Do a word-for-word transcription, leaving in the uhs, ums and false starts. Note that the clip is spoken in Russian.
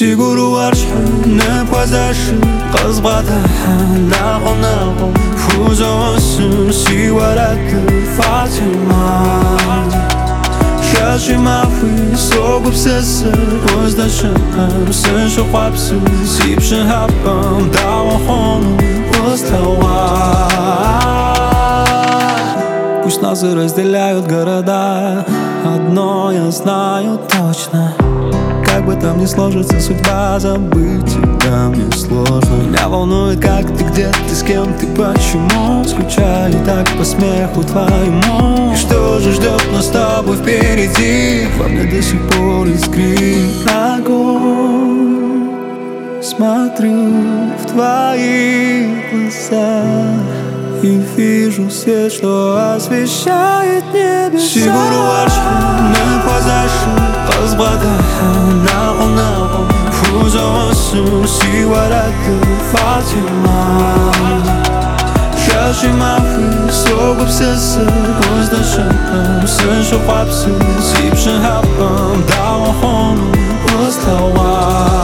Siguruar shunib qo'zashi qizbada nag'o-nag'o Fuzosin sivarati Fatima Shashi mafi so'g'ib sesi O'zdashim sen shu qapsi Sipshin habbam da'voxonim O'ztawa Пусть нас и разделяют города, одно я знаю точно: как бы там ни сложится судьба, забыть тебя мне сложно. Меня волнует, как ты, где ты, с кем ты, почему. Скучаю так по смеху твоему. И что же ждет нас с тобой впереди? Во мне до сих пор искрит огонь. Смотрю в твои глаза и вижу свет, что освещает небеса. Siguruar shunib qo'zashi qizbada nag'o-nag'o Fuzosin sivarati Fatima Shashi mafi so'g'ib sesi O'zdashim sen shu qapsi Sipshin habbam da'voxonim O'ztawa